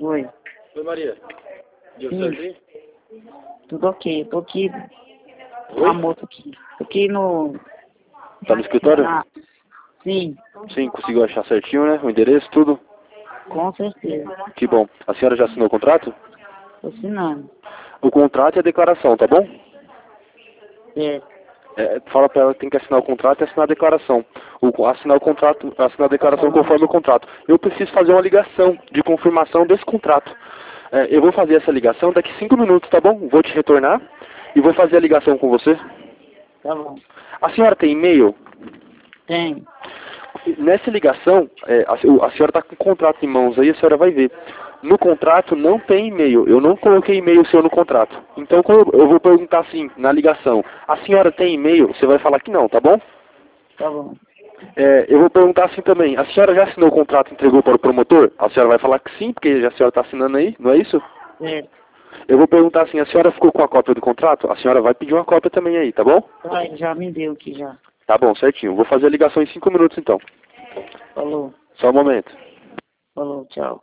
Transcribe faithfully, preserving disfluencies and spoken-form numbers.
Oi. Oi, Maria. Deu Sim. certinho? Tudo ok. Eu tô aqui com Oi? a moça aqui. Tô aqui no... Tá no escritório? Ah, sim, Sim, conseguiu achar certinho, né? O endereço, tudo? com certeza. Que bom. A senhora já assinou o contrato? Tô assinando. O contrato e a declaração, tá bom? É, É, fala pra ela que tem que assinar o contrato e assinar a declaração. O, assinar o contrato, assinar a declaração falando. conforme o contrato. Eu preciso fazer uma ligação de confirmação desse contrato. É, eu vou fazer essa ligação daqui cinco minutos, tá bom? Vou te retornar e vou fazer a ligação com você. Tá bom. A senhora tem e-mail? Tem. Nessa ligação, é, a, a senhora está com o contrato em mãos aí, a senhora vai ver. No contrato não tem e-mail, eu não coloquei e-mail seu no contrato. Então quando eu vou perguntar assim, na ligação, a senhora tem e-mail? Você vai falar que não, tá bom? Tá bom. É, eu vou perguntar assim também, a senhora já assinou o contrato e entregou para o promotor? A senhora vai falar que sim, porque a senhora está assinando aí, não é isso? Certo. Eu vou perguntar assim, a senhora ficou com a cópia do contrato? A senhora vai pedir uma cópia também aí, tá bom? Ah, ele já me deu aqui já. Tá bom, certinho. Vou fazer a ligação em cinco minutos então. Falou. Só um momento. Falou, tchau.